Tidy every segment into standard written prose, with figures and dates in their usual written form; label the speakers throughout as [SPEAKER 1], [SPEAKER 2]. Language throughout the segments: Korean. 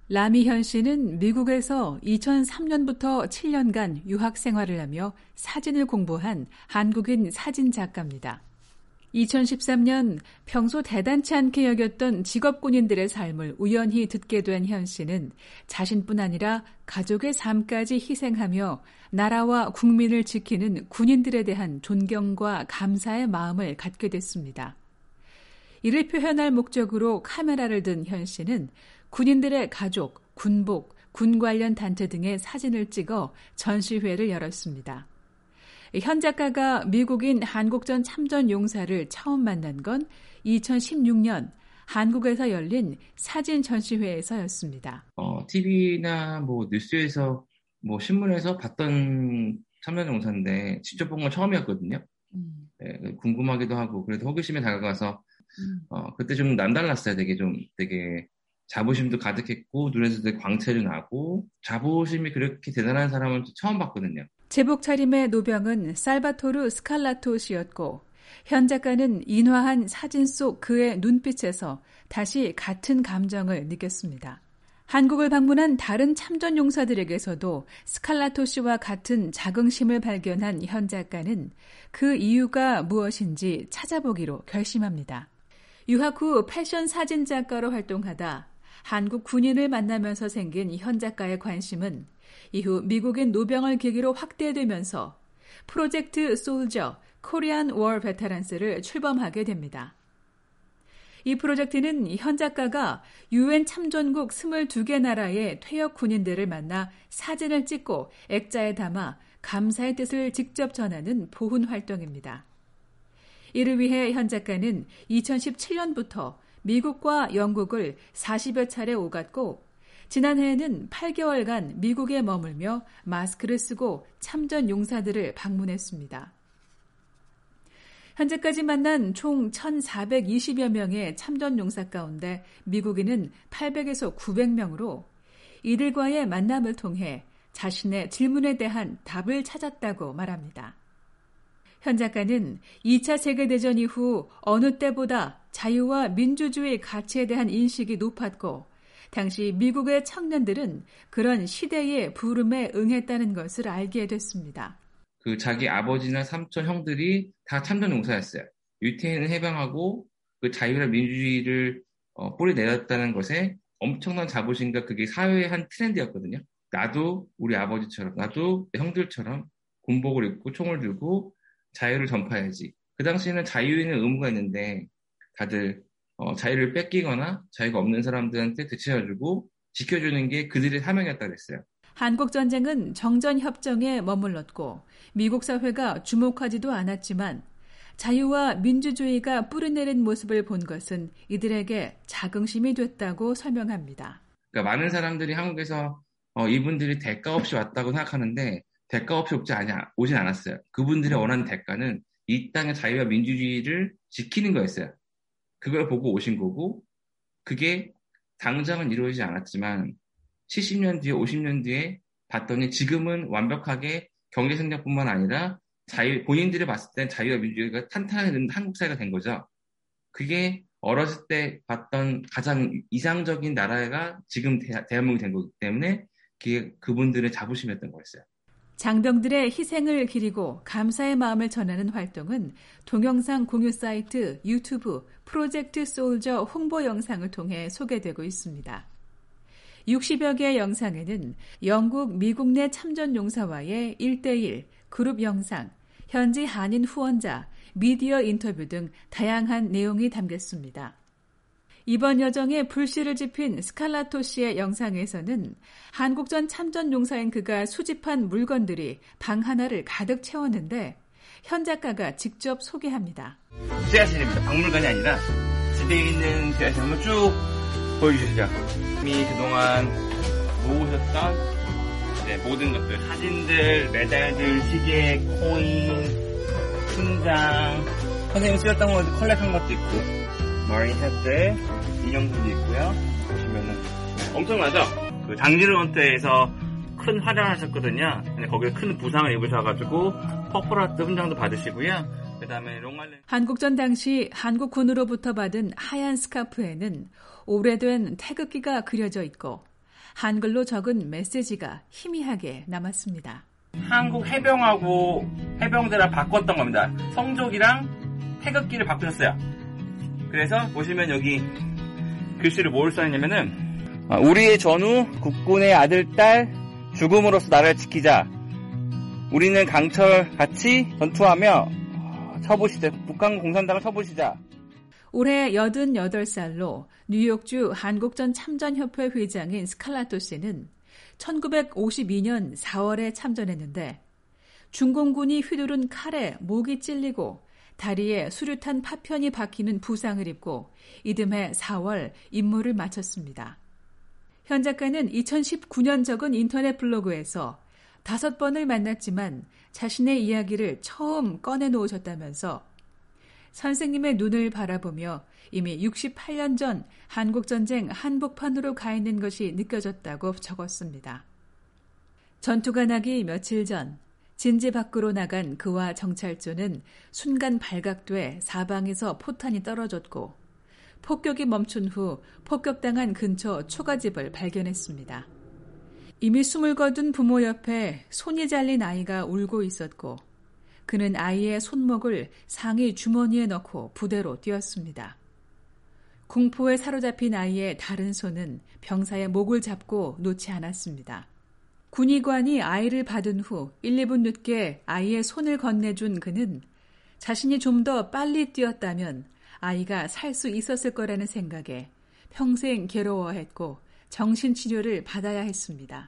[SPEAKER 1] 라미현 씨는 미국에서 2003년부터 7년간 유학 생활을 하며 사진을 공부한 한국인 사진작가입니다. 2013년 평소 대단치 않게 여겼던 직업군인들의 삶을 우연히 듣게 된 현 씨는 자신뿐 아니라 가족의 삶까지 희생하며 나라와 국민을 지키는 군인들에 대한 존경과 감사의 마음을 갖게 됐습니다. 이를 표현할 목적으로 카메라를 든 현 씨는 군인들의 가족, 군복, 군 관련 단체 등의 사진을 찍어 전시회를 열었습니다. 현 작가가 미국인 한국전 참전 용사를 처음 만난 건 2016년 한국에서 열린 사진 전시회에서였습니다.
[SPEAKER 2] TV나 뉴스에서 신문에서 봤던 참전 용사인데 직접 본 건 처음이었거든요. 네, 궁금하기도 하고 그래도 호기심에 다가가서 그때 좀 남달랐어요. 되게 자부심도 가득했고 눈에서 되게 광채도 나고 자부심이 그렇게 대단한 사람은 처음 봤거든요.
[SPEAKER 1] 제복 차림의 노병은 살바토르 스칼라토 씨였고 현 작가는 인화한 사진 속 그의 눈빛에서 다시 같은 감정을 느꼈습니다. 한국을 방문한 다른 참전 용사들에게서도 스칼라토 씨와 같은 자긍심을 발견한 현 작가는 그 이유가 무엇인지 찾아보기로 결심합니다. 유학 후 패션 사진 작가로 활동하다 한국 군인을 만나면서 생긴 현 작가의 관심은 이후 미국인 노병을 계기로 확대되면서 프로젝트 솔저 코리안 워 베테랑스를 출범하게 됩니다. 이 프로젝트는 현 작가가 UN 참전국 22개 나라의 퇴역 군인들을 만나 사진을 찍고 액자에 담아 감사의 뜻을 직접 전하는 보훈 활동입니다. 이를 위해 현 작가는 2017년부터 미국과 영국을 40여 차례 오갔고 지난해에는 8개월간 미국에 머물며 마스크를 쓰고 참전 용사들을 방문했습니다. 현재까지 만난 총 1,420여 명의 참전 용사 가운데 미국인은 800에서 900명으로 이들과의 만남을 통해 자신의 질문에 대한 답을 찾았다고 말합니다. 현 작가는 2차 세계대전 이후 어느 때보다 자유와 민주주의 가치에 대한 인식이 높았고 당시 미국의 청년들은 그런 시대의 부름에 응했다는 것을 알게 됐습니다.
[SPEAKER 2] 자기 아버지나 삼촌, 형들이 다 참전 용사였어요. 유태인을 해방하고 그 자유와 민주주의를 뿌리 내렸다는 것에 엄청난 자부심과 그게 사회의 한 트렌드였거든요. 나도 우리 아버지처럼, 나도 형들처럼 군복을 입고 총을 들고 자유를 전파해야지. 그 당시에는 자유에는 의무가 있는데 다들 자유를 뺏기거나 자유가 없는 사람들한테 되찾아주고 지켜주는 게 그들의 사명이었다고 했어요.
[SPEAKER 1] 한국전쟁은 정전협정에 머물렀고 미국 사회가 주목하지도 않았지만 자유와 민주주의가 뿌리내린 모습을 본 것은 이들에게 자긍심이 됐다고 설명합니다.
[SPEAKER 2] 그러니까 많은 사람들이 한국에서 이분들이 대가 없이 왔다고 생각하는데 대가 없이 오진 않았어요. 그분들이 원하는 대가는 이 땅의 자유와 민주주의를 지키는 거였어요. 그걸 보고 오신 거고 그게 당장은 이루어지지 않았지만 70년 뒤에 50년 뒤에 봤더니 지금은 완벽하게 경제 성장뿐만 아니라 본인들이 봤을 땐 자유와 민주주의가 탄탄하게 한국 사회가 된 거죠. 그게 어렸을 때 봤던 가장 이상적인 나라가 지금 대한민국이 된 거기 때문에 그게 그분들의 자부심이었던 거였어요.
[SPEAKER 1] 장병들의 희생을 기리고 감사의 마음을 전하는 활동은 동영상 공유 사이트 유튜브 프로젝트 솔저 홍보 영상을 통해 소개되고 있습니다. 60여 개의 영상에는 영국, 미국 내 참전 용사와의 1대1, 그룹 영상, 현지 한인 후원자, 미디어 인터뷰 등 다양한 내용이 담겼습니다. 이번 여정에 불씨를 지핀 스칼라토 씨의 영상에서는 한국전 참전 용사인 그가 수집한 물건들이 방 하나를 가득 채웠는데 현 작가가 직접 소개합니다.
[SPEAKER 3] 지하실입니다. 박물관이 아니라 집에 있는 지하실 한번 쭉 보여주시죠. 이미 그동안 모으셨던 모든 것들, 사진들, 메달들, 시계, 코인,勋장, 선생님이 쓰셨던 거 컬렉한 것도 있고 머린 헤드, 인형들도 있고요. 보시면은 엄청나죠? 그 장지르 헌터에서 큰 활약을 하셨거든요. 근데 거기에 큰 부상을 입으셔가지고 퍼플하트 훈장도 받으시고요. 그다음에 롱알렌
[SPEAKER 1] 한국전 당시 한국군으로부터 받은 하얀 스카프에는 오래된 태극기가 그려져 있고 한글로 적은 메시지가 희미하게 남았습니다.
[SPEAKER 3] 한국 해병하고 해병대랑 바꿨던 겁니다. 성족이랑 태극기를 바꾸셨어요. 그래서 보시면 여기 글씨를 뭘 써있냐면은 우리의 전후 국군의 아들, 딸, 죽음으로써 나라를 지키자. 우리는 강철같이 전투하며 쳐보시자. 북한 공산당을 쳐보시자.
[SPEAKER 1] 올해 88살로 뉴욕주 한국전 참전협회 회장인 스칼라토 씨는 1952년 4월에 참전했는데 중공군이 휘두른 칼에 목이 찔리고 다리에 수류탄 파편이 박히는 부상을 입고 이듬해 4월 임무를 마쳤습니다. 현 작가는 2019년 적은 인터넷 블로그에서 5번을 만났지만 자신의 이야기를 처음 꺼내놓으셨다면서 선생님의 눈을 바라보며 이미 68년 전 한국전쟁 한복판으로 가 있는 것이 느껴졌다고 적었습니다. 전투가 나기 며칠 전 진지 밖으로 나간 그와 정찰조는 순간 발각돼 사방에서 포탄이 떨어졌고 폭격이 멈춘 후 폭격당한 근처 초가집을 발견했습니다. 이미 숨을 거둔 부모 옆에 손이 잘린 아이가 울고 있었고 그는 아이의 손목을 상의 주머니에 넣고 부대로 뛰었습니다. 공포에 사로잡힌 아이의 다른 손은 병사의 목을 잡고 놓지 않았습니다. 군의관이 아이를 받은 후 1, 2분 늦게 아이의 손을 건네준 그는 자신이 좀 더 빨리 뛰었다면 아이가 살 수 있었을 거라는 생각에 평생 괴로워했고 정신치료를 받아야 했습니다.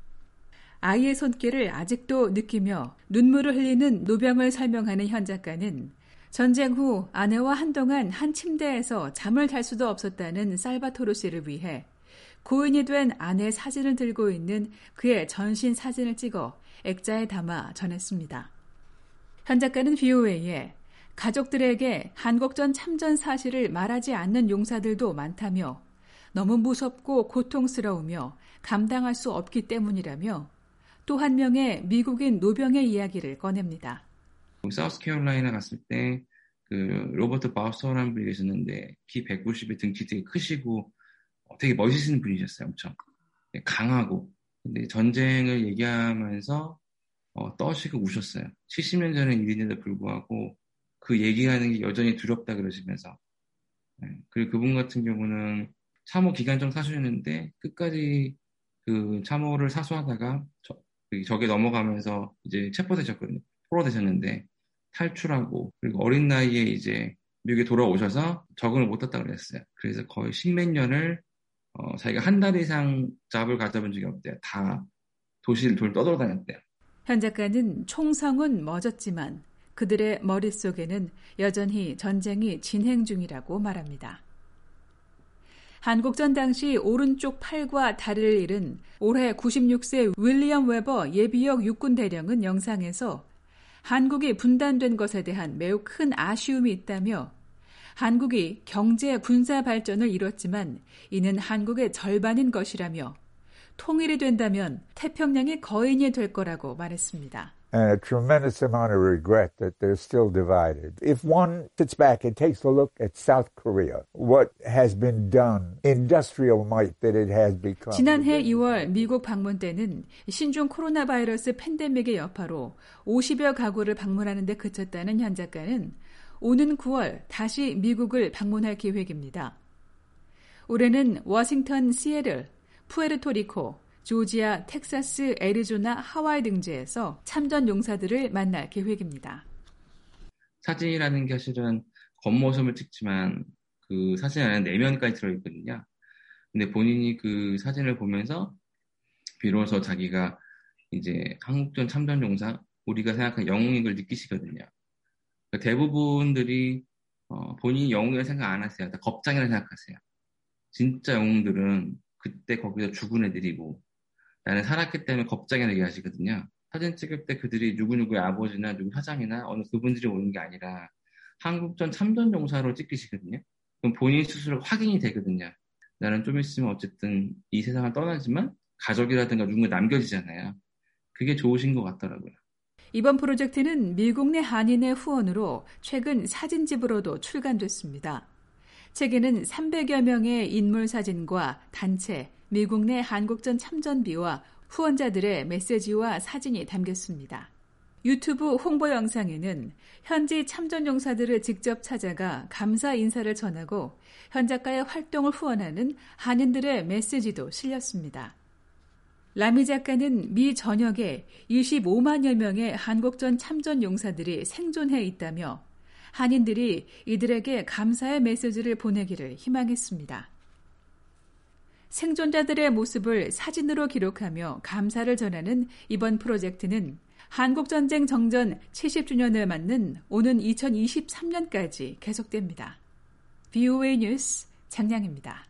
[SPEAKER 1] 아이의 손길을 아직도 느끼며 눈물을 흘리는 노병을 설명하는 현 작가는 전쟁 후 아내와 한동안 한 침대에서 잠을 잘 수도 없었다는 살바토르 씨를 위해 고인이 된 아내 사진을 들고 있는 그의 전신 사진을 찍어 액자에 담아 전했습니다. 현 작가는 VOA에 가족들에게 한국전 참전 사실을 말하지 않는 용사들도 많다며 너무 무섭고 고통스러우며 감당할 수 없기 때문이라며 또 한 명의 미국인 노병의 이야기를 꺼냅니다.
[SPEAKER 2] 사우스캐롤라이나 갔을 때 그 로버트 바우서라는 분이 계셨는데 키 190에 등치 되게 크시고 되게 멋있는 분이셨어요. 엄청 강하고. 근데 전쟁을 얘기하면서 떠시고 우셨어요. 70년 전의 일인데도 불구하고 그 얘기하는 게 여전히 두렵다 그러시면서. 그리고 그분 같은 경우는 참호 기간정 사수였는데 끝까지 그 참호를 사수하다가 적에 넘어가면서 이제 체포되셨거든요. 포로되셨는데 탈출하고 그리고 어린 나이에 이제 미국에 돌아오셔서 적응을 못했다고 그랬어요. 그래서 거의 십몇 년을 자기가 한 달 이상 잡을 가져본 적이 없대요. 다 도시를 떠돌아다녔대요.
[SPEAKER 1] 현 작가는 총성은 멎었지만 그들의 머릿속에는 여전히 전쟁이 진행 중이라고 말합니다. 한국전 당시 오른쪽 팔과 다리를 잃은 올해 96세 윌리엄 웨버 예비역 육군 대령은 영상에서 한국이 분단된 것에 대한 매우 큰 아쉬움이 있다며 한국이 경제 군사 발전을 이뤘지만 이는 한국의 절반인 것이라며 통일이 된다면 태평양의 거인이 될 거라고 말했습니다.
[SPEAKER 4] And a tremendous amount of regret that they're still divided. If one sits back and takes a look at South Korea, what has been done, industrial might that it has become.
[SPEAKER 1] 지난해 2월 미국 방문 때는 신종 코로나 바이러스 팬데믹의 여파로 50여 가구를 방문하는 데 그쳤다는 현 작가는 오는 9월 다시 미국을 방문할 계획입니다. 올해는 워싱턴, 시애틀, 푸에르토리코, 조지아, 텍사스, 애리조나, 하와이 등지에서 참전 용사들을 만날 계획입니다.
[SPEAKER 2] 사진이라는 게 사실은 겉모습을 찍지만 그 사진 안에 내면까지 들어있거든요. 근데 본인이 그 사진을 보면서 비로소 자기가 이제 한국전 참전 용사, 우리가 생각하는 영웅인 걸 느끼시거든요. 대부분들이 본인이 영웅이라고 생각 안 하세요. 다 겁장이라고 생각하세요. 진짜 영웅들은 그때 거기서 죽은 애들이고 나는 살았기 때문에 겁장이라고 얘기하시거든요. 사진 찍을 때 그들이 누구누구의 아버지나 누구 사장이나 어느 그분들이 오는 게 아니라 한국전 참전 용사로 찍히시거든요. 그럼 본인 스스로 확인이 되거든요. 나는 좀 있으면 어쨌든 이 세상을 떠나지만 가족이라든가 누군가 남겨지잖아요. 그게 좋으신 것 같더라고요.
[SPEAKER 1] 이번 프로젝트는 미국 내 한인의 후원으로 최근 사진집으로도 출간됐습니다. 책에는 300여 명의 인물 사진과 단체, 미국 내 한국전 참전비와 후원자들의 메시지와 사진이 담겼습니다. 유튜브 홍보 영상에는 현지 참전용사들을 직접 찾아가 감사 인사를 전하고 현 작가의 활동을 후원하는 한인들의 메시지도 실렸습니다. 라미 작가는 미 전역에 25만여 명의 한국전 참전용사들이 생존해 있다며 한인들이 이들에게 감사의 메시지를 보내기를 희망했습니다. 생존자들의 모습을 사진으로 기록하며 감사를 전하는 이번 프로젝트는 한국전쟁 정전 70주년을 맞는 오는 2023년까지 계속됩니다. VOA 뉴스 장량입니다.